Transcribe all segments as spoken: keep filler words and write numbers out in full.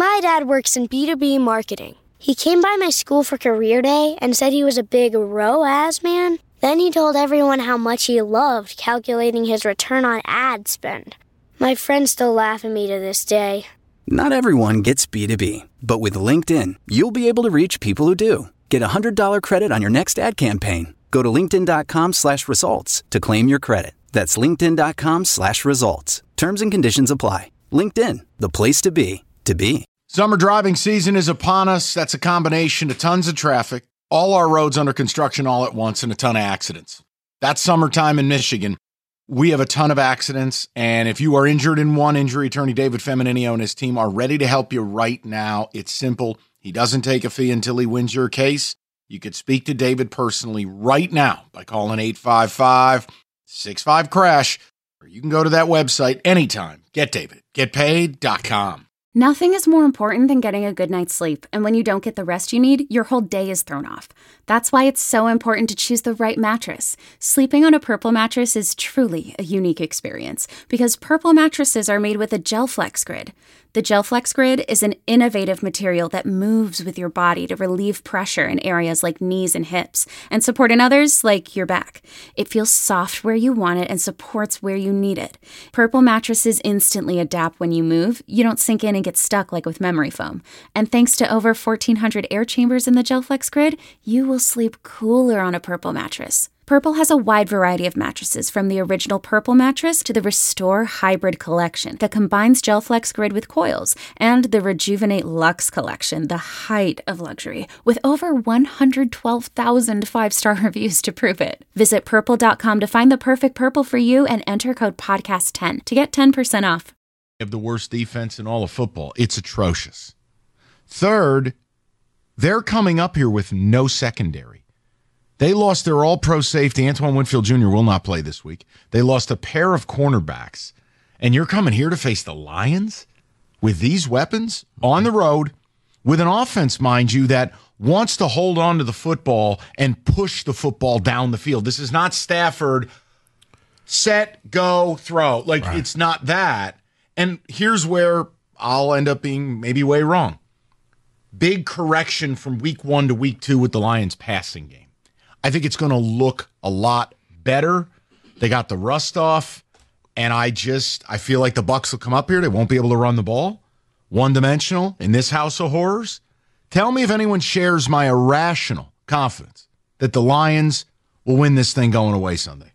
My dad works in B two B marketing. He came by my school for career day and said he was a big R O A S man. Then he told everyone how much he loved calculating his return on ad spend. My friends still laugh at me to this day. Not everyone gets B two B, but with LinkedIn, you'll be able to reach people who do. Get a one hundred dollars credit on your next ad campaign. Go to linkedin.com slash results to claim your credit. That's linkedin.com slash results. Terms and conditions apply. LinkedIn, the place to be, to be. Summer driving season is upon us. That's a combination of tons of traffic, all our roads under construction all at once, and a ton of accidents. That's summertime in Michigan. We have a ton of accidents, and if you are injured in one, injury attorney David Feminino and his team are ready to help you right now. It's simple. He doesn't take a fee until he wins your case. You could speak to David personally right now by calling eight five five, six five, crash, or you can go to that website anytime. Get David. Get paid dot com. Nothing is more important than getting a good night's sleep, and when you don't get the rest you need, your whole day is thrown off. That's why it's so important to choose the right mattress. Sleeping on a Purple mattress is truly a unique experience because Purple mattresses are made with a GelFlex Grid. The GelFlex Grid is an innovative material that moves with your body to relieve pressure in areas like knees and hips and support in others like your back. It feels soft where you want it and supports where you need it. Purple mattresses instantly adapt when you move. You don't sink in and get stuck like with memory foam. And thanks to over fourteen hundred air chambers in the GelFlex Grid, you will sleep cooler on a Purple mattress. Purple has a wide variety of mattresses, from the original Purple mattress to the Restore Hybrid collection that combines GelFlex Grid with coils, and the Rejuvenate Luxe collection, the height of luxury, with over one hundred twelve thousand five-star reviews to prove it. Visit purple dot com to find the perfect Purple for you and enter code podcast ten to get ten percent off. Have the worst defense in all of football. It's atrocious. Third, they're coming up here with no secondary. They lost their all-pro safety. Antoine Winfield Junior will not play this week. They lost a pair of cornerbacks. And you're coming here to face the Lions with these weapons on the road with an offense, mind you, that wants to hold on to the football and push the football down the field. This is not Stafford, set, go, throw. Like, right. It's not that. And here's where I'll end up being maybe way wrong. Big correction from week one to week two with the Lions passing game. I think it's going to look a lot better. They got the rust off, and I just I feel like the Bucs will come up here. They won't be able to run the ball. One-dimensional in this house of horrors. Tell me if anyone shares my irrational confidence that the Lions will win this thing going away Sunday.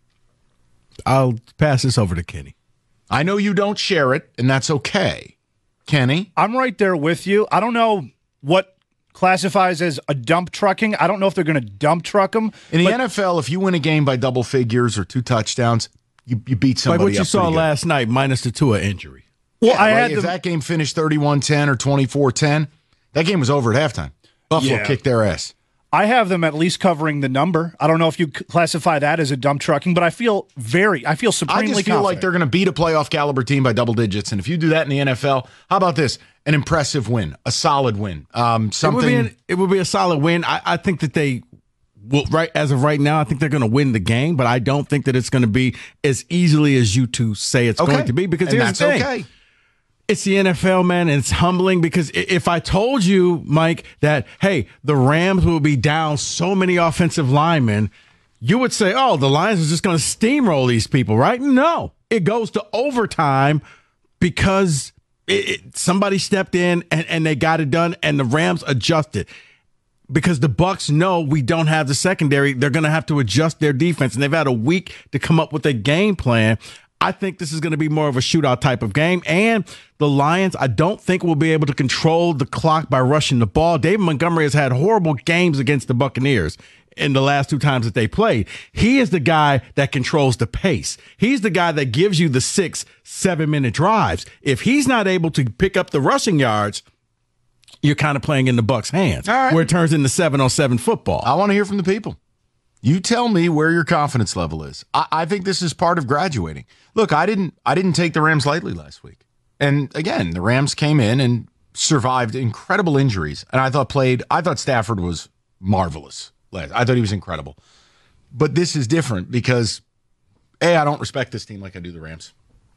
I'll pass this over to Kenny. I know you don't share it, and that's okay. Kenny? I'm right there with you. I don't know what classifies as a dump trucking. I don't know if they're going to dump truck them. In the but- N F L, if you win a game by double figures or two touchdowns, you, you beat somebody up. Like what you saw last night, minus the Tua injury. Well, yeah, I right? had if them- that game finished thirty-one ten or twenty-four ten, that game was over at halftime. Buffalo yeah. kicked their ass. I have them at least covering the number. I don't know if you classify that as a dump trucking, but I feel very, I feel supremely confident. I just feel confident. like they're going to beat a playoff caliber team by double digits. And if you do that in the N F L, how about this? An impressive win, a solid win. Um, something. It would, be an, it would be a solid win. I, I think that they will, right as of right now, I think they're going to win the game, but I don't think that it's going to be as easily as you two say it's okay. going to be. Because and here's that's the thing. okay. It's the N F L, man, and it's humbling because if I told you, Mike, that, hey, the Rams will be down so many offensive linemen, you would say, oh, the Lions are just going to steamroll these people, right? No. It goes to overtime because it, it, somebody stepped in and, and they got it done, and the Rams adjusted. Because the Bucs know we don't have the secondary, they're going to have to adjust their defense, and they've had a week to come up with a game plan. I think this is going to be more of a shootout type of game. And the Lions, I don't think will be able to control the clock by rushing the ball. David Montgomery has had horrible games against the Buccaneers in the last two times that they played. He is the guy that controls the pace. He's the guy that gives you the six, seven-minute drives. If he's not able to pick up the rushing yards, you're kind of playing in the Bucs' hands, right, where it turns into seven on seven football. I want to hear from the people. You tell me where your confidence level is. I, I think this is part of graduating. Look, I didn't I didn't take the Rams lightly last week. And again, the Rams came in and survived incredible injuries. And I thought played, I thought Stafford was marvelous. I thought he was incredible. But this is different because, A, I don't respect this team like I do the Rams.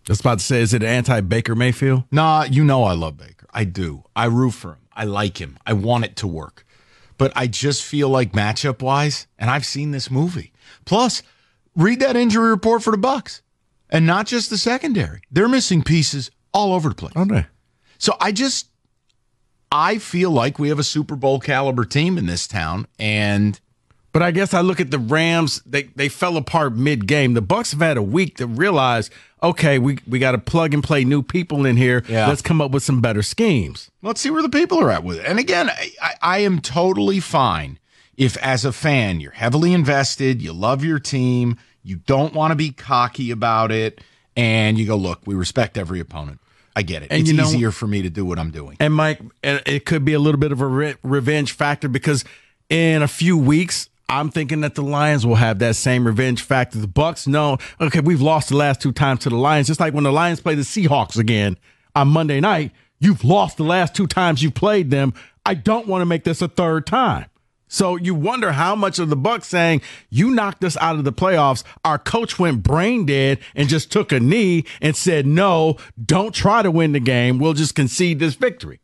I was about to say, is it anti-Baker Mayfield? Nah, you know I love Baker. I do. I root for him. I like him. I want it to work. But I just feel like matchup-wise, and I've seen this movie. Plus, read that injury report for the Bucs. And not just the secondary. They're missing pieces all over the place. Okay. So I just, I feel like we have a Super Bowl caliber team in this town, and But I guess I look at the Rams, they they fell apart mid-game. The Bucs have had a week to realize, okay, we, we got to plug and play new people in here. Yeah. Let's come up with some better schemes. let's see where the people are at with it. And again, I, I, I am totally fine if, as a fan, you're heavily invested, you love your team, you don't want to be cocky about it, and you go, look, we respect every opponent. I get it. And it's you know, easier for me to do what I'm doing. And Mike, it could be a little bit of a re- revenge factor because in a few weeks, I'm thinking that the Lions will have that same revenge factor. The Bucs know, okay, we've lost the last two times to the Lions. Just like when the Lions play the Seahawks again on Monday night, you've lost the last two times you've played them. I don't want to make this a third time. So you wonder how much of the Bucs saying, you knocked us out of the playoffs. Our coach went brain dead and just took a knee and said, no, don't try to win the game. We'll just concede this victory.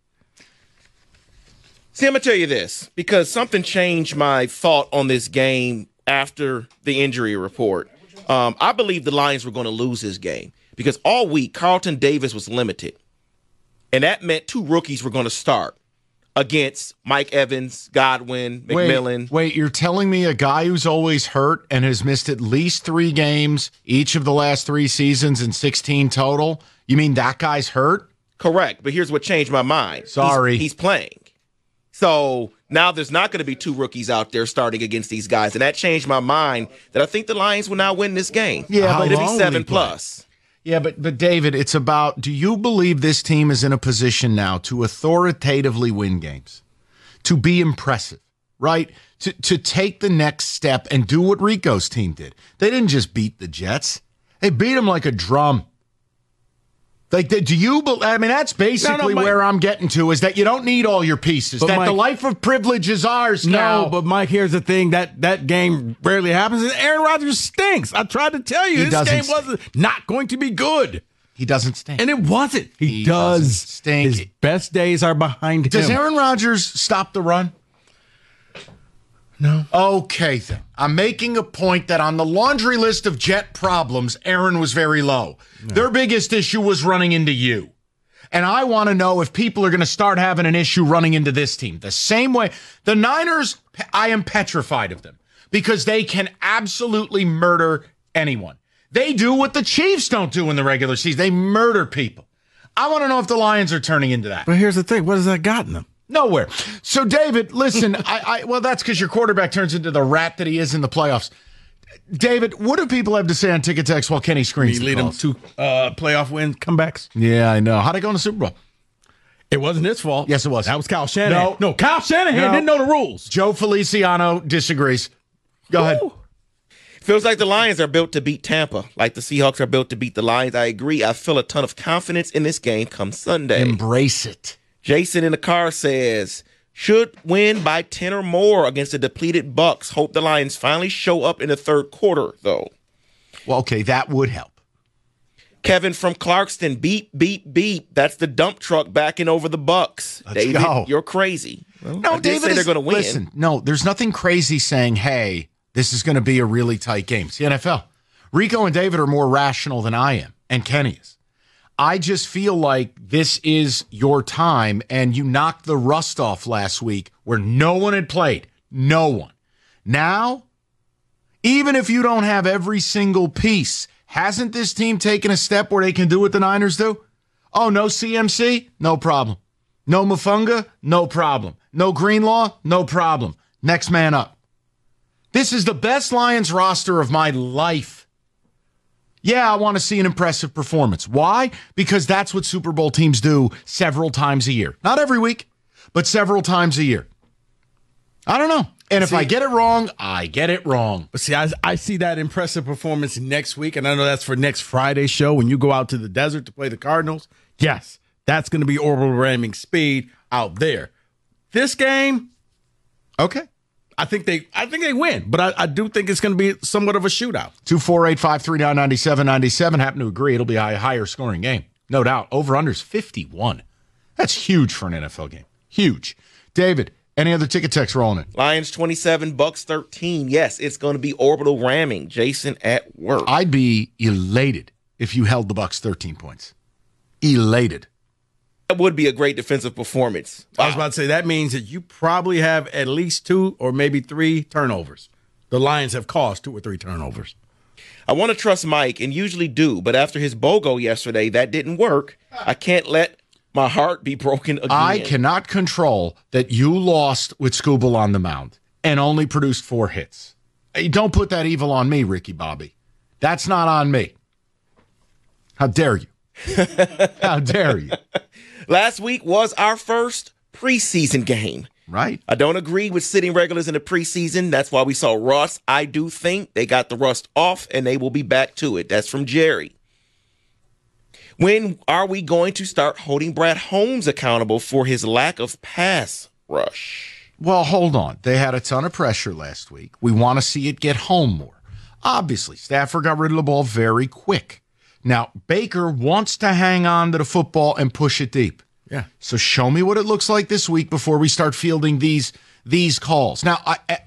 See, I'm going to tell you this, because something changed my thought on this game after the injury report. Um, I believe the Lions were going to lose this game because all week Carlton Davis was limited, and that meant two rookies were going to start against Mike Evans, Godwin, McMillan. Wait, wait, you're telling me a guy who's always hurt and has missed at least three games each of the last three seasons and sixteen total? You mean that guy's hurt? Correct, but here's what changed my mind. Sorry. He's, he's playing. So now there's not going to be two rookies out there starting against these guys, and that changed my mind that I think the Lions will now win this game. Yeah, but but it'll be seven plus. Yeah, but but David, it's about, do you believe this team is in a position now to authoritatively win games, to be impressive, right? To to take the next step and do what Rico's team did. They didn't just beat the Jets; they beat them like a drum. Like, do you? I mean, that's basically no, no, where I'm getting to, is that you don't need all your pieces. But that Mike, the life of privilege is ours now. No, but Mike, here's the thing: that that game rarely happens. And Aaron Rodgers stinks. I tried to tell you, He this game stink. wasn't not going to be good, He doesn't stink. and it wasn't. He, He does doesn't stink. His best days are behind him. Does Aaron Rodgers stop the run? No. Okay, then. I'm making a point that on the laundry list of Jet problems, Aaron was very low. No. Their biggest issue was running into you. And I want to know if people are going to start having an issue running into this team. The same way. The Niners, I am petrified of them because they can absolutely murder anyone. They do what the Chiefs don't do in the regular season. They murder people. I want to know if the Lions are turning into that. But here's the thing. What has that gotten them? Nowhere. So, David, listen, I, I well, that's because your quarterback turns into the rat that he is in the playoffs. David, what do people have to say on Ticket Text while Kenny screens You the lead them calls? to uh, playoff win comebacks. Yeah, I know. How'd it go in the Super Bowl? It wasn't his fault. Yes, it was. That was Kyle Shanahan. No. no Kyle Shanahan No. didn't know the rules. Joe Feliciano disagrees. Go ahead. Ooh. Feels like the Lions are built to beat Tampa, like the Seahawks are built to beat the Lions. I agree. I feel a ton of confidence in this game come Sunday. Embrace it. Jason in the car says, should win by ten or more against the depleted Bucs. Hope the Lions finally show up in the third quarter, though. Well, okay, that would help. Kevin from Clarkston, beep, beep, beep. That's the dump truck backing over the Bucs. Let's David, go. you're crazy. Well, No, I did David say is, they're going to win. Listen, no, there's nothing crazy saying, hey, this is going to be a really tight game. It's the N F L. Rico and David are more rational than I am, and Kenny is. I just feel like this is your time, and you knocked the rust off last week where no one had played. No one. Now, even if you don't have every single piece, hasn't this team taken a step where they can do what the Niners do? Oh, no C M C? No problem. No Mafunga? No problem. No Greenlaw? No problem. Next man up. This is the best Lions roster of my life. Yeah, I want to see an impressive performance. Why? Because that's what Super Bowl teams do several times a year. Not every week, but several times a year. I don't know. And if See, I get it wrong, I get it wrong. But see, I, I see that impressive performance next week, and I know that's for next Friday's show when you go out to the desert to play the Cardinals. Yes, that's going to be orbital ramming speed out there. This game, Okay. I think they I think they win, but I, I do think it's going to be somewhat of a shootout. two four eight, five three nine, nine seven nine seven. Happen to agree it'll be a higher scoring game. No doubt. Over-under's fifty-one. That's huge for an N F L game. Huge. David, any other ticket text rolling in? Lions twenty-seven, Bucks thirteen. Yes, it's going to be orbital ramming. Jason at work. I'd be elated if you held the Bucks thirteen points. Elated. That would be a great defensive performance. Wow. I was about to say, that means that you probably have at least two or maybe three turnovers. The Lions have caused two or three turnovers. I want to trust Mike, and usually do, but after his BOGO yesterday, that didn't work. I can't let my heart be broken again. I cannot control that you lost with Scooble on the mound and only produced four hits. Hey, don't put that evil on me, Ricky Bobby. That's not on me. How dare you? How dare you? Last week was our first preseason game. Right. I don't agree with sitting regulars in the preseason. That's why we saw rust. I do think they got the rust off, and they will be back to it. That's from Jerry. When are we going to start holding Brad Holmes accountable for his lack of pass rush? Well, hold on. They had a ton of pressure last week. We want to see it get home more. Obviously, Stafford got rid of the ball very quick. Now, Baker wants to hang on to the football and push it deep. Yeah. So show me what it looks like this week before we start fielding these these calls. Now, I I,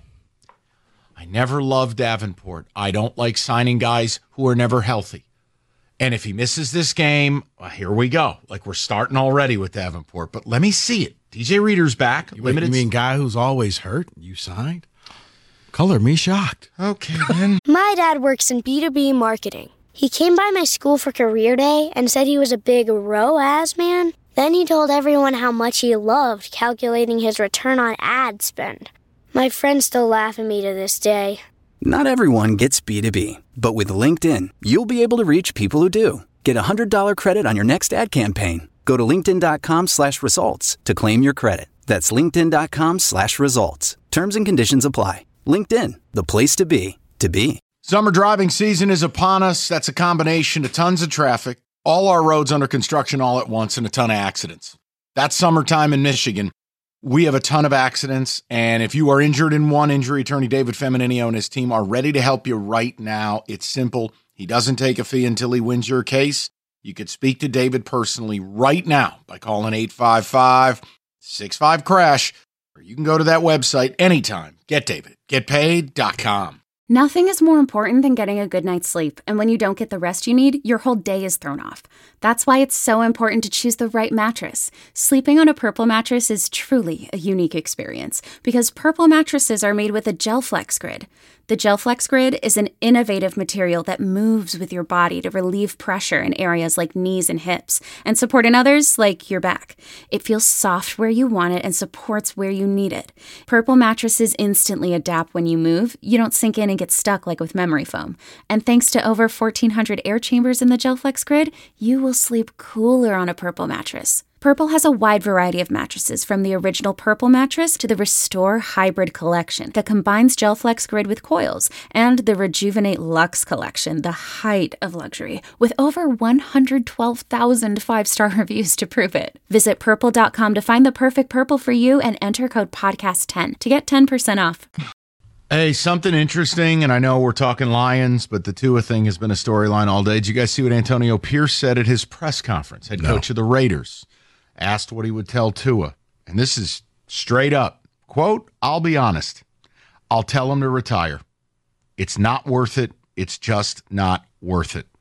I never loved Davenport. I don't like signing guys who are never healthy. And if he misses this game, well, here we go. Like, we're starting already with Davenport. But let me see it. D J Reader's back. You, you mean guy who's always hurt? You signed? Color me shocked. Okay, then. My dad works in B two B marketing. He came by my school for career day and said he was a big R O A S man. Then he told everyone how much he loved calculating his return on ad spend. My friends still laugh at me to this day. Not everyone gets B two B, but with LinkedIn, you'll be able to reach people who do. Get a one hundred dollars credit on your next ad campaign. Go to linkedin.com slash results to claim your credit. That's linkedin.com slash results. Terms and conditions apply. LinkedIn, the place to be, to be. Summer driving season is upon us. That's a combination of tons of traffic, all our roads under construction all at once, and a ton of accidents. That's summertime in Michigan. We have a ton of accidents, and if you are injured in one, injury attorney David Femininio and his team are ready to help you right now. It's simple. He doesn't take a fee until he wins your case. You could speak to David personally right now by calling eight five five, six five, crash, or you can go to that website anytime. Get David. Get paid dot com. Nothing is more important than getting a good night's sleep, and when you don't get the rest you need, your whole day is thrown off. That's why it's so important to choose the right mattress. Sleeping on a Purple mattress is truly a unique experience, because Purple mattresses are made with a GelFlex Grid. The GelFlex Grid is an innovative material that moves with your body to relieve pressure in areas like knees and hips, and support in others like your back. It feels soft where you want it and supports where you need it. Purple mattresses instantly adapt when you move. You don't sink in and get stuck like with memory foam. And thanks to over fourteen hundred air chambers in the GelFlex Grid, you will sleep cooler on a Purple mattress. Purple has a wide variety of mattresses, from the original Purple mattress to the Restore Hybrid collection that combines GelFlex Grid with coils, and the Rejuvenate Luxe collection, the height of luxury, with over one hundred twelve thousand five-star reviews to prove it. Visit purple dot com to find the perfect purple for you and enter code podcast ten to get ten percent off. Hey, something interesting, and I know we're talking Lions, but the Tua thing has been a storyline all day. Did you guys see what Antonio Pierce said at his press conference? Head coach no. of the Raiders asked what he would tell Tua, and this is straight up. Quote, "I'll be honest. I'll tell him to retire. It's not worth it. It's just not worth it."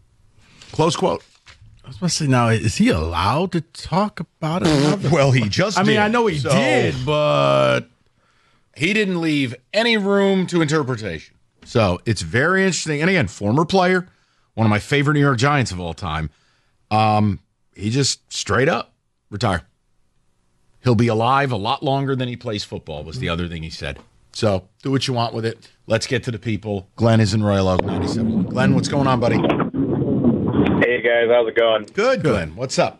Close quote. I was about to say, now, is he allowed to talk about it? Well, he just I did. mean, I know he so did, but he didn't leave any room to interpretation. So it's very interesting. And again, former player, one of my favorite New York Giants of all time. Um, he just straight up retire. He'll be alive a lot longer than he plays football, was the other thing he said. So do what you want with it. Let's get to the people. Glenn is in Royal Oak, ninety-seven. Glenn, what's going on, buddy? Hey, guys. How's it going? Good, Glenn. What's up?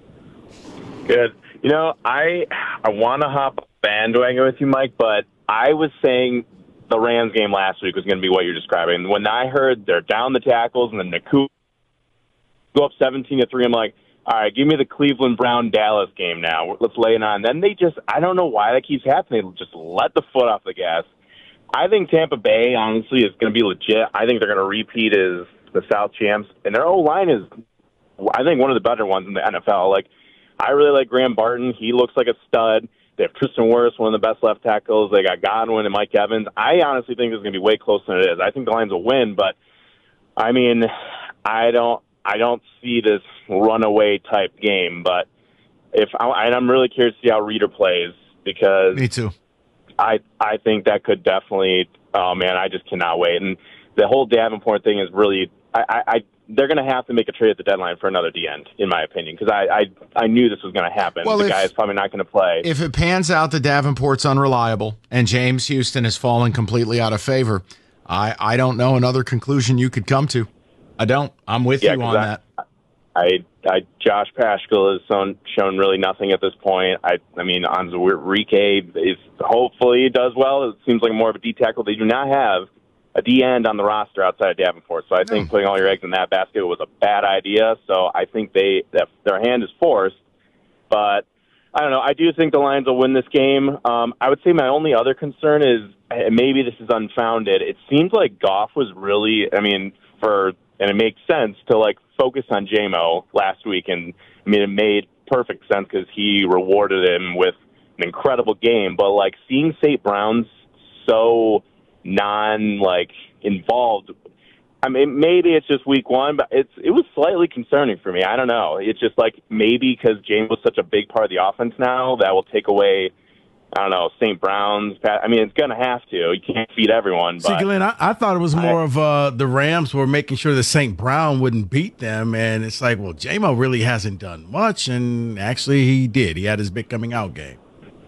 Good. You know, I I want to hop bandwagon with you, Mike, but I was saying the Rams game last week was going to be what you're describing. When I heard they're down the tackles and then Naku go up seventeen to three, I'm like, all right, give me the Cleveland Brown Dallas game now. Let's lay it on. Then they just, I don't know why that keeps happening. They just let the foot off the gas. I think Tampa Bay, honestly, is going to be legit. I think they're going to repeat as the South champs. And their O-line is, I think, one of the better ones in the N F L. Like, I really like Graham Barton. He looks like a stud. They have Tristan Wirfs, one of the best left tackles. They got Godwin and Mike Evans. I honestly think this is going to be way closer than it is. I think the Lions will win, but, I mean, I don't I don't see this runaway type game. But if I, and I'm really curious to see how Reeder plays because me too. I I think that could definitely. Oh man, I just cannot wait. And the whole Davenport thing is really. I, I, I they're going to have to make a trade at the deadline for another D end, in my opinion, because I, I I knew this was going to happen. Well, the if, guy is probably not going to play. If it pans out that Davenport's unreliable and James Houston has fallen completely out of favor, I I don't know another conclusion you could come to. I don't. I'm with yeah, you on I, that. I, I Josh Paschal has shown, shown really nothing at this point. I I mean, Enrique is hopefully does well. It seems like more of a D tackle. They do not have a D end on the roster outside of Davenport, so I think no. putting all your eggs in that basket was a bad idea. So I think they that their hand is forced. But I don't know. I do think the Lions will win this game. Um, I would say my only other concern is maybe this is unfounded. It seems like Goff was really, I mean, for and it makes sense to like focus on J M O last week, and I mean it made perfect sense because he rewarded him with an incredible game. But like seeing Saint Brown's so non like involved. I mean, maybe it's just week one, but it's it was slightly concerning for me. I don't know. It's just like maybe because James was such a big part of the offense now that will take away. I don't know, Saint Brown's. I mean, it's going to have to. You can't feed everyone. But See, Glenn, I, I thought it was more I, of uh, the Rams were making sure that Saint Brown wouldn't beat them, and it's like, well, J-Mo really hasn't done much, and actually he did. He had his big coming out game.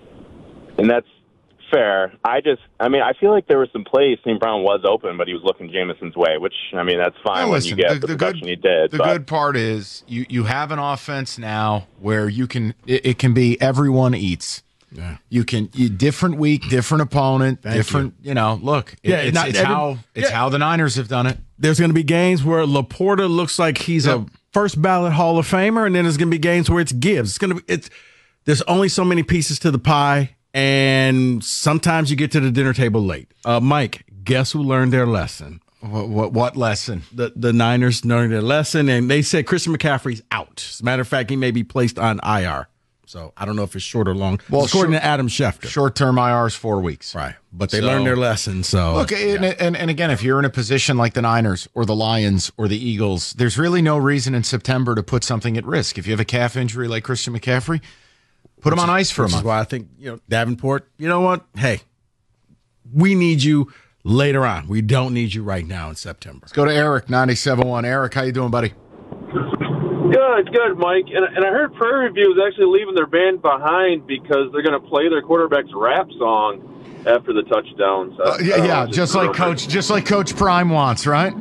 And that's fair. I just, I mean, I feel like there were some plays Saint Brown was open, but he was looking Jameson's way, which, I mean, that's fine now, when listen, you get the, the, the production good, he did. The but. good part is you, you have an offense now where you can, it, it can be everyone eats. Yeah. You can you, different week, different opponent, Thank different. You. you know, look, it, Yeah, it's, not it's every- how it's yeah. how the Niners have done it. There's going to be games where Laporta looks like he's Yep. a first ballot Hall of Famer, and then there's going to be games where it's Gibbs. It's going to be it's. There's only so many pieces to the pie, and sometimes you get to the dinner table late. Uh, Mike, guess who learned their lesson? What, what what lesson? The the Niners learned their lesson, and they said Christian McCaffrey's out. As a matter of fact, he may be placed on I R. So I don't know if it's short or long. Well, according short, to Adam Schefter, short term I R is four weeks, right? But they so, learned their lesson. So look, and, yeah. and and again, if you're in a position like the Niners or the Lions or the Eagles, there's really no reason in September to put something at risk. If you have a calf injury like Christian McCaffrey, put which him on is, ice for a which month. Is why I think you know Davenport. You know what? Hey, we need you later on. We don't need you right now in September. Let's go to Eric, ninety-seven point one. Eric, how you doing, buddy? Good, good, Mike. And, and I heard Prairie View is actually leaving their band behind because they're going to play their quarterback's rap song after the touchdowns. Uh, yeah, uh, yeah, just like Coach, just like Coach Prime wants, right?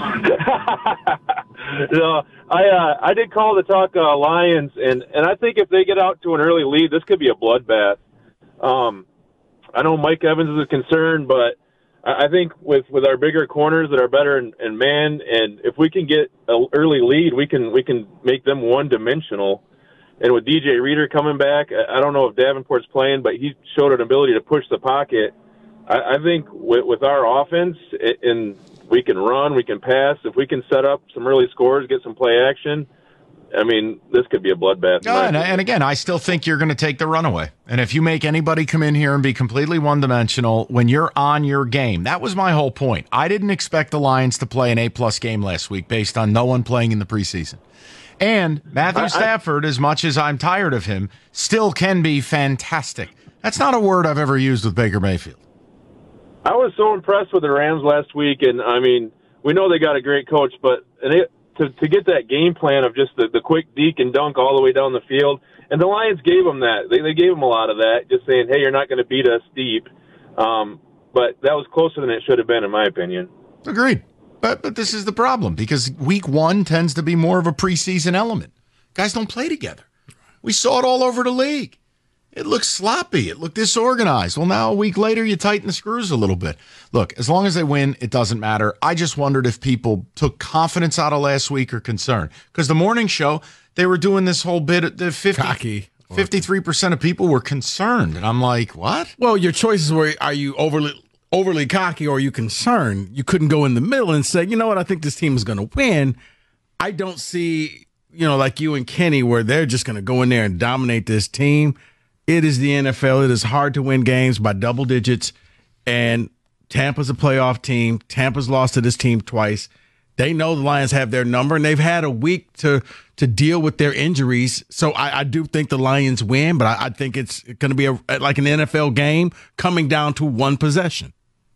No, I uh, I did call to talk uh, Lions, and, and I think if they get out to an early lead, this could be a bloodbath. Um, I know Mike Evans is a concern, but I think with, with our bigger corners that are better in, in man, and if we can get an early lead, we can we can make them one dimensional. And with D J Reeder coming back, I don't know if Davenport's playing, but he showed an ability to push the pocket. I, I think with, with our offense, it, and we can run, we can pass. If we can set up some early scores, get some play action, I mean, this could be a bloodbath. No, and, and again, I still think you're going to take the runaway. And if you make anybody come in here and be completely one-dimensional when you're on your game, that was my whole point. I didn't expect the Lions to play an A-plus game last week based on no one playing in the preseason. And Matthew Stafford, as much as I'm tired of him, still can be fantastic. That's not a word I've ever used with Baker Mayfield. I was so impressed with the Rams last week, and, I mean, we know they got a great coach, but and it, to, to get that game plan of just the, the quick deke and dunk all the way down the field, and the Lions gave them that. They, they gave them a lot of that, just saying, hey, you're not going to beat us deep. Um, but that was closer than it should have been, in my opinion. Agreed. But, but this is the problem, because week one tends to be more of a preseason element. Guys don't play together. We saw it all over the league. It looked sloppy. It looked disorganized. Well, now a week later, you tighten the screws a little bit. Look, as long as they win, it doesn't matter. I just wondered if people took confidence out of last week or concern. Because the morning show, they were doing this whole bit, the fifty, cocky. fifty-three percent of people were concerned. And I'm like, what? Well, your choices were, are you overly overly cocky or are you concerned? You couldn't go in the middle and say, you know what, I think this team is going to win. I don't see, you know, like you and Kenny, where they're just going to go in there and dominate this team. It is the N F L. It is hard to win games by double digits. And Tampa's a playoff team. Tampa's lost to this team twice. They know the Lions have their number, and they've had a week to to deal with their injuries. So I, I do think the Lions win, but I, I think it's going to be a, like an N F L game coming down to one possession.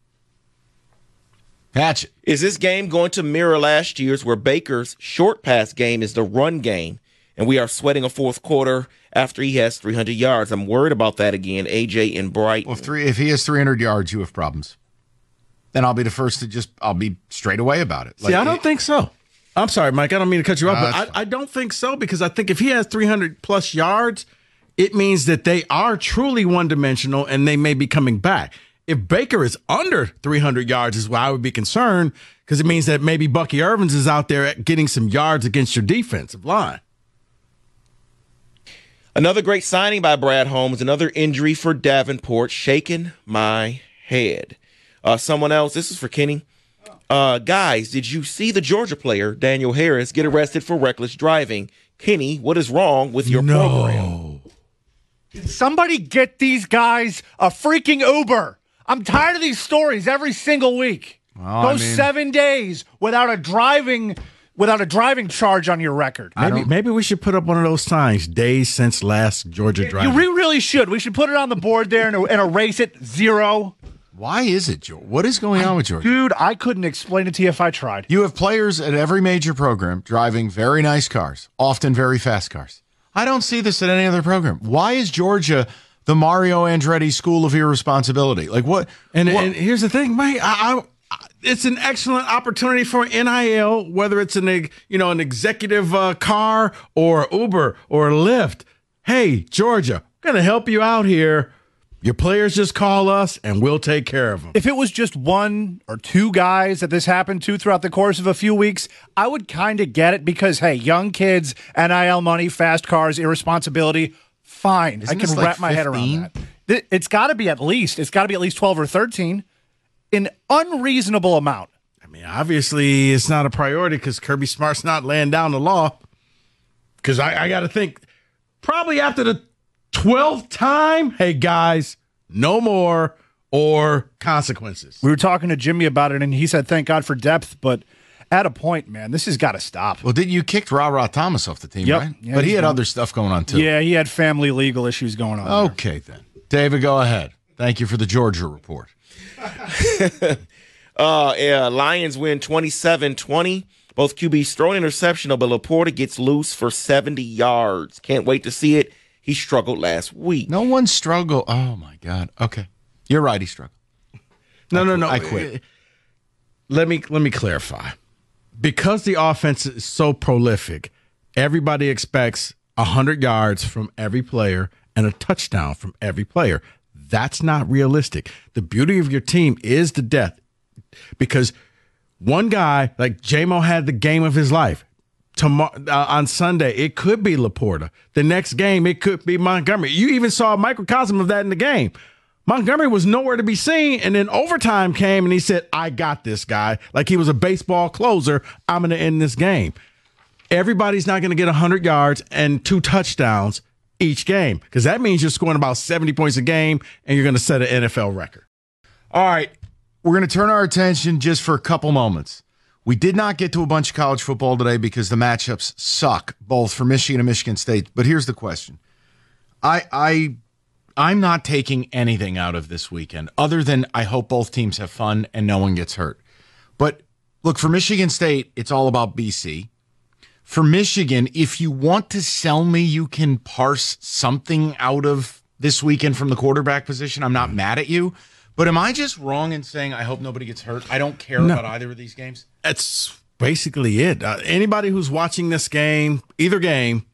Patch it. Is this game going to mirror last year's, where Baker's short pass game is the run game, and we are sweating a fourth quarter after he has three hundred yards? I'm worried about that again, A J and Brighton. Well, if, three, if he has three hundred yards, you have problems. Then I'll be the first to just, I'll be straight away about it. Like, See, I don't it, think so. I'm sorry, Mike. I don't mean to cut you off, uh, but I, I don't think so, because I think if he has three hundred plus yards, it means that they are truly one-dimensional and they may be coming back. If Baker is under three hundred yards is why I would be concerned, because it means that maybe Bucky Irvins is out there getting some yards against your defensive line. Another great signing by Brad Holmes. Another injury for Davenport. Shaking my head. Uh, someone else, this is for Kenny. Uh, guys, did you see the Georgia player, Daniel Harris, get arrested for reckless driving? Kenny, what is wrong with your no. program? Did somebody get these guys a freaking Uber? I'm tired of these stories every single week. Well, Those I mean, seven days without a driving without a driving charge on your record. Maybe, maybe we should put up one of those signs, days since last Georgia driving. You really should. We should put it on the board there and, and erase it. Zero. Why is it, George? What is going on with Georgia? Dude, I couldn't explain it to you if I tried. You have players at every major program driving very nice cars, often very fast cars. I don't see this at any other program. Why is Georgia the Mario Andretti School of Irresponsibility? Like what? And, what? and here's the thing, Mike. I, I, it's an excellent opportunity for N I L, whether it's an you know an executive uh, car or Uber or Lyft. Hey, Georgia, we're gonna help you out here. Your players just call us, and we'll take care of them. If it was just one or two guys that this happened to throughout the course of a few weeks, I would kind of get it because, hey, young kids, N I L money, fast cars, irresponsibility, fine. Isn't I can like wrap my head around that. It's got to be at least. It's got to be at least twelve or thirteen. An unreasonable amount. I mean, obviously, it's not a priority because Kirby Smart's not laying down the law. Because I, I got to think, probably after the twelfth time, hey, guys, no more or consequences. We were talking to Jimmy about it, and he said, thank God for depth, but at a point, man, this has got to stop. Well, did you kicked Ra-Ra Thomas off the team, yep. right? Yeah, but he had gone. other stuff going on, too. Yeah, he had family legal issues going on. Okay, there. then. David, go ahead. Thank you for the Georgia report. uh, yeah, Lions win twenty-seven twenty. Both Q Bs throw an interception, but Laporta gets loose for seventy yards. Can't wait to see it. He struggled last week. No one struggled. Oh, my God. Okay. You're right. He struggled. No, I no, quit. no. I quit. Let me let me clarify. Because the offense is so prolific, everybody expects one hundred yards from every player and a touchdown from every player. That's not realistic. The beauty of your team is the depth. Because one guy, like J-Mo had the game of his life. Tomorrow, uh, on Sunday, it could be Laporta. The next game, it could be Montgomery. You even saw a microcosm of that in the game. Montgomery was nowhere to be seen, and then overtime came, and he said, I got this guy. Like he was a baseball closer. I'm going to end this game. Everybody's not going to get one hundred yards and two touchdowns each game, because that means you're scoring about seventy points a game, and you're going to set an N F L record. All right. We're going to turn our attention just for a couple moments. We did not get to a bunch of college football today because the matchups suck, both for Michigan and Michigan State. But here's the question. I, I, I'm not taking anything out of this weekend other than I hope both teams have fun and no one gets hurt. But look, for Michigan State, it's all about B C. For Michigan, if you want to sell me, you can parse something out of this weekend from the quarterback position. I'm not mad at you. But am I just wrong in saying I hope nobody gets hurt? I don't care no. about either of these games. That's basically it. Uh, anybody who's watching this game, either game,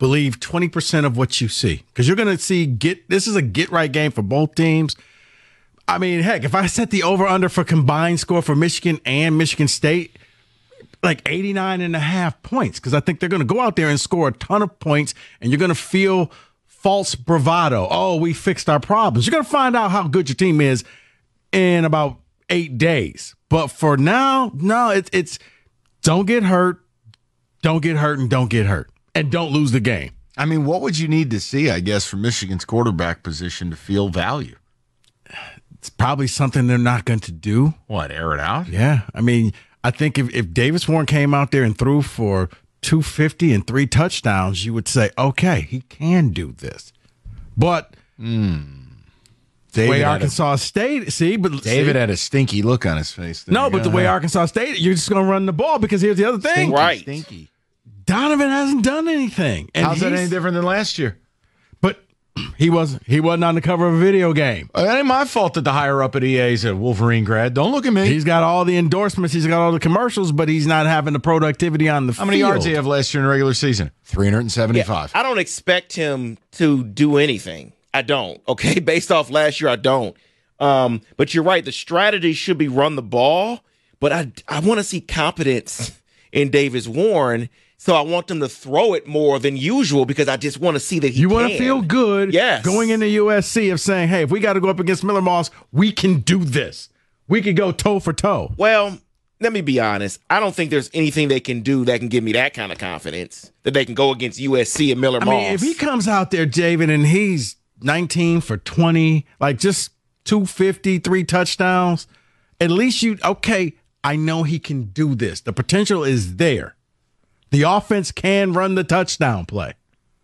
believe twenty percent of what you see, because you're going to see get this is a get right game for both teams. I mean, heck, if I set the over under for combined score for Michigan and Michigan State, like eighty-nine and a half points, because I think they're going to go out there and score a ton of points, and you're going to feel false bravado. Oh, we fixed our problems. You're going to find out how good your team is in about eight days. But for now, no, it's it's don't get hurt, don't get hurt, and don't get hurt, and don't lose the game. I mean, what would you need to see, I guess, for Michigan's quarterback position to feel value? It's probably something they're not going to do. What, air it out? Yeah. I mean, I think if, if Davis Warren came out there and threw for two fifty and three touchdowns, you would say, okay, he can do this. But mm. the way Arkansas a, State, see, but David see, had a stinky look on his face. No, but the way Arkansas State, you're just going to run the ball, because here's the other thing. Stinky, right. Stinky. Donovan hasn't done anything. And how's that any different than last year? But he wasn't he wasn't on the cover of a video game. It ain't my fault that the higher up at E A is a Wolverine grad. Don't look at me. He's got all the endorsements. He's got all the commercials, but he's not having the productivity on the How field. How many yards did he have last year in the regular season? three hundred seventy-five. Yeah, I don't expect him to do anything. I don't. Okay, based off last year, I don't. Um, but you're right. The strategy should be run the ball, but I, I want to see competence in Davis Warren. So I want them to throw it more than usual, because I just want to see that he You can. want to feel good yes. going into U S C of saying, hey, if we got to go up against Miller Moss, we can do this. We could go toe for toe. Well, let me be honest. I don't think there's anything they can do that can give me that kind of confidence that they can go against U S C and Miller I Moss. mean, if he comes out there, David, and he's nineteen for twenty, like just two fifty, three touchdowns, at least you, okay, I know he can do this. The potential is there. The offense can run the touchdown play.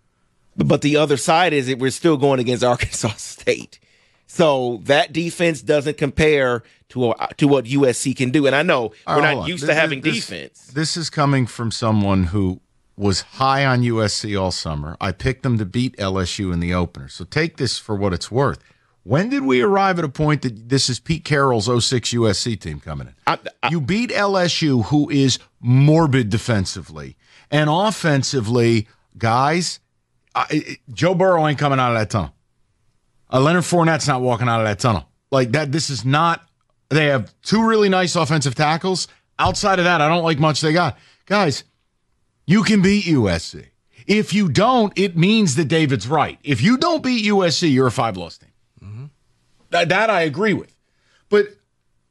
But the other side is that we're still going against Arkansas State. So that defense doesn't compare to uh, to what U S C can do. And I know we're right, not used this, to having this, defense. This is coming from someone who was high on U S C all summer. I picked them to beat L S U in the opener. So take this for what it's worth. When did we arrive at a point that this is Pete Carroll's oh six U S C team coming in? I, I, you beat L S U, who is morbid defensively. And offensively, guys, I, Joe Burrow ain't coming out of that tunnel. Uh, Leonard Fournette's not walking out of that tunnel. Like that, this is not – they have two really nice offensive tackles. Outside of that, I don't like much they got. Guys, you can beat U S C. If you don't, it means that David's right. If you don't beat U S C, you're a five-loss team. Mm-hmm. That, that I agree with. But –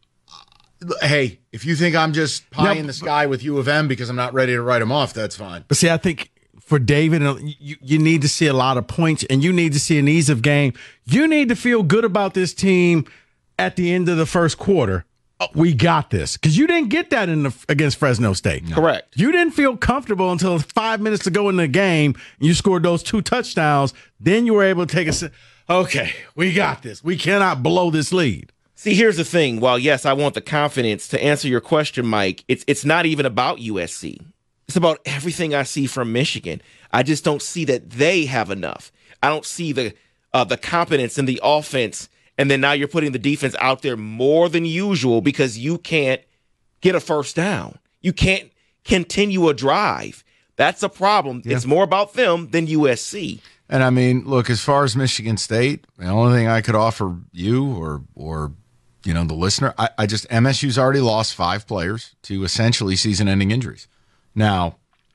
hey, if you think I'm just pie no, in the sky with U of M because I'm not ready to write them off, that's fine. But see, I think for David, you, you need to see a lot of points, and you need to see an ease of game. You need to feel good about this team at the end of the first quarter. Oh, we got this, because you didn't get that in the, against Fresno State. No. Correct. You didn't feel comfortable until five minutes to go in the game, and you scored those two touchdowns. Then you were able to take a okay, we got this. We cannot blow this lead. See, here's the thing. While, yes, I want the confidence to answer your question, Mike, it's it's not even about U S C. It's about everything I see from Michigan. I just don't see that they have enough. I don't see the uh, the competence in the offense, and then now you're putting the defense out there more than usual because you can't get a first down. You can't continue a drive. That's a problem. Yeah. It's more about them than U S C. And, I mean, look, as far as Michigan State, the only thing I could offer you or or – you know, the listener, I, I just, M S U's already lost five players to essentially season-ending injuries. Now,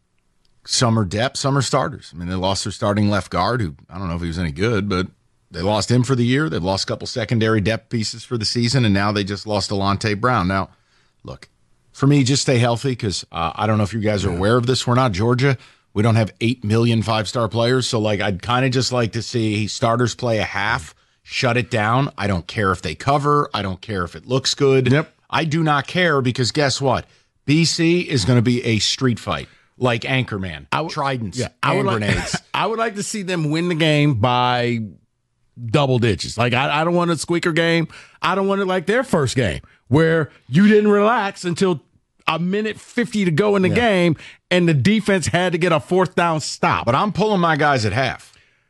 some are depth, some are starters. I mean, they lost their starting left guard, who I don't know if he was any good, but they lost him for the year. They've lost a couple secondary depth pieces for the season, and now they just lost Alante Brown. Now, look, for me, just stay healthy because uh, I don't know if you guys are aware of this. We're not Georgia. We don't have eight million five-star players, so, like, I'd kind of just like to see starters play a half. Shut it down. I don't care if they cover. I don't care if it looks good. Yep. I do not care because guess what? B C is going to be a street fight like Anchorman, I w- tridents, yeah, I and would grenades. Like, I would like to see them win the game by double digits. Like I, I don't want a squeaker game. I don't want it like their first game where you didn't relax until a minute fifty to go in the yeah. game and the defense had to get a fourth down stop. But I'm pulling my guys at half.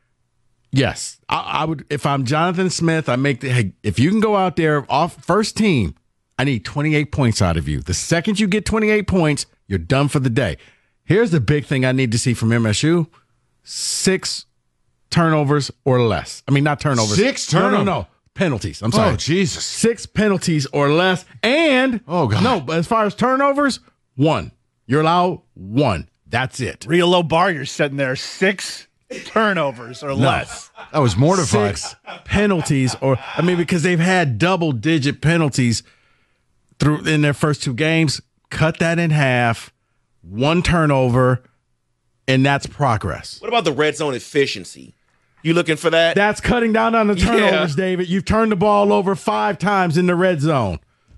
Yes, I, I would. If I'm Jonathan Smith, I make the. Hey, if you can go out there off first team, I need twenty-eight points out of you. The second you get twenty-eight points, you're done for the day. Here's the big thing I need to see from M S U: six turnovers or less. I mean, not turnovers. Six turnovers? No, no, no. Penalties. I'm sorry. Oh, Jesus. Six penalties or less. And, oh, God. No, but as far as turnovers, one. You're allowed one. That's it. Real low bar, you're sitting there. Six turnovers or No. less. I was mortified. Six penalties, or I mean, because they've had double-digit penalties through in their first two games. Cut that in half. One turnover, and that's progress. What about the red zone efficiency? You looking for that? That's cutting down on the turnovers, yeah. David. You've turned the ball over five times in the red zone.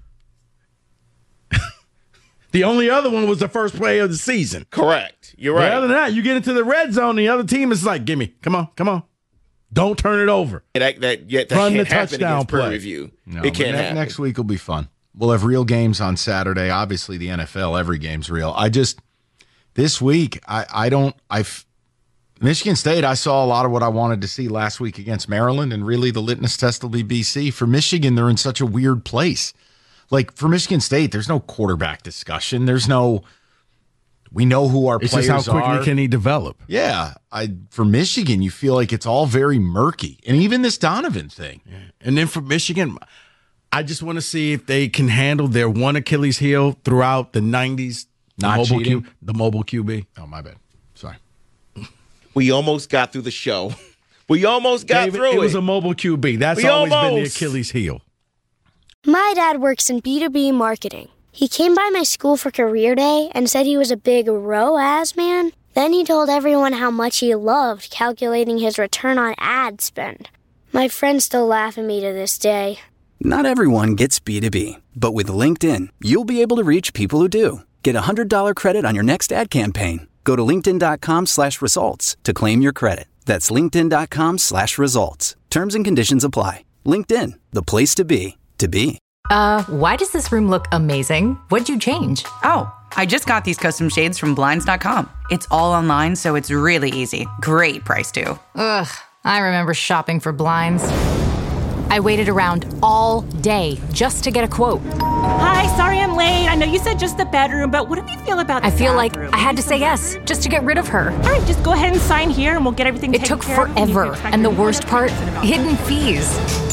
The only other one was the first play of the season. Correct. You're right. But other than that, you get into the red zone, the other team is like, give me, come on, come on. Don't turn it over. That, that, yeah, that Run can't the happen touchdown against Prairie play. View. No, it can't ne- happen. Next week will be fun. We'll have real games on Saturday. Obviously, the N F L, every game's real. I just, this week, I, I don't, I've, Michigan State, I saw a lot of what I wanted to see last week against Maryland, and really the litmus test will be B C. For Michigan, they're in such a weird place. Like, for Michigan State, there's no quarterback discussion. There's no, we know who our it's players are. It's just how quickly are. can he develop? Yeah. I For Michigan, you feel like it's all very murky. And even this Donovan thing. Yeah. And then for Michigan, I just want to see if they can handle their one Achilles heel throughout the nineties. The Not mobile cheating? Q, the mobile Q B. Oh, my bad. Sorry. We almost got through the show. We almost got David, through it. It was a mobile Q B. That's We always almost. been the Achilles heel. My dad works in B two B marketing. He came by my school for career day and said he was a big R O A S man. Then he told everyone how much he loved calculating his return on ad spend. My friends still laugh at me to this day. Not everyone gets B two B, but with LinkedIn, you'll be able to reach people who do. Get a one hundred dollars credit on your next ad campaign. Go to linkedin.com slash results to claim your credit. That's linkedin.com slash results. Terms and conditions apply. LinkedIn, the place to be, to be. Uh, why does this room look amazing? What'd you change? Oh, I just got these custom shades from Blinds dot com. It's all online, so it's really easy. Great price, too. Ugh, I remember shopping for blinds. I waited around all day just to get a quote. Hi, sorry I'm late. I know you said just the bedroom, but what do you feel about the I feel bathroom? like I had to say yes just to get rid of her. All right, just go ahead and sign here and we'll get everything It taken took care of. forever, and the worst part, hidden fees.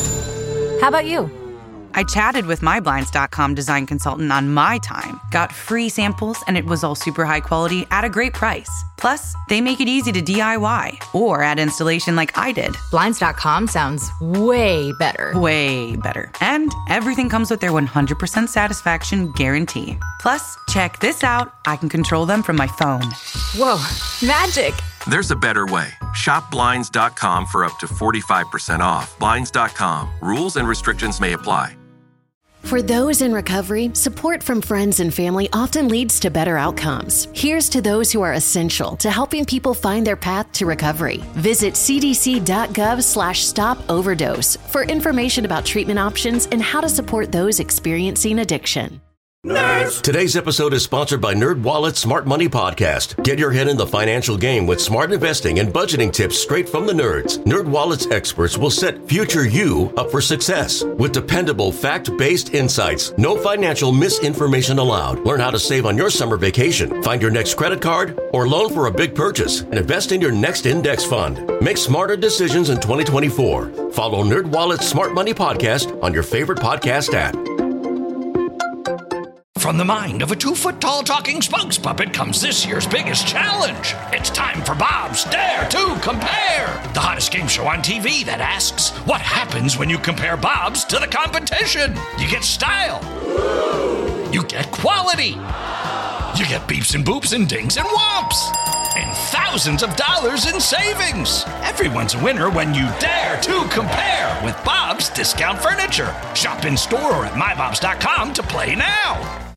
How about you? I chatted with my Blinds dot com design consultant on my time, got free samples, and it was all super high quality at a great price. Plus, they make it easy to D I Y or add installation like I did. Blinds dot com sounds way better. Way better. And everything comes with their one hundred percent satisfaction guarantee. Plus, check this out. I can control them from my phone. Whoa, magic. There's a better way. Shop Blinds dot com for up to forty-five percent off. Blinds dot com. Rules and restrictions may apply. For those in recovery, support from friends and family often leads to better outcomes. Here's to those who are essential to helping people find their path to recovery. Visit cdc.gov slash stop overdose for information about treatment options and how to support those experiencing addiction. Nerds. Today's episode is sponsored by NerdWallet's Smart Money Podcast. Get your head in the financial game with smart investing and budgeting tips straight from the nerds. NerdWallet's experts will set future you up for success with dependable, fact-based insights. No financial misinformation allowed. Learn how to save on your summer vacation, find your next credit card, or loan for a big purchase, and invest in your next index fund. Make smarter decisions in twenty twenty-four. Follow NerdWallet's Smart Money Podcast on your favorite podcast app. From the mind of a two-foot-tall talking spokes puppet comes this year's biggest challenge. It's time for Bob's Dare to Compare, the hottest game show on T V that asks, what happens when you compare Bob's to the competition? You get style. You get quality. You get beeps and boops and dings and whomps. And thousands of dollars in savings. Everyone's a winner when you dare to compare with Bob's Discount Furniture. Shop in store or at my bobs dot com to play now.